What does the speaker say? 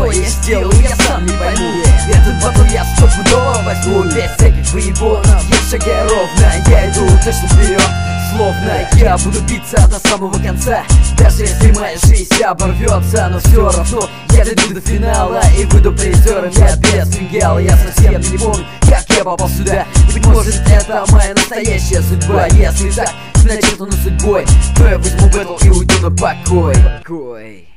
что я сделал, я сам не пойму. Этот батл я стопудово возьму. Без всяких выебонов, я шагаю ровно, я иду точно вперед. Словно я буду биться до самого конца. Даже если моя жизнь оборвется, но все равно я дойду до финала и выйду призером. Я без фингала, я совсем не помню, как я попал сюда. Быть может, это моя настоящая судьба. Если так, начертано судьбой, то я возьму бэтл и уйду на покой.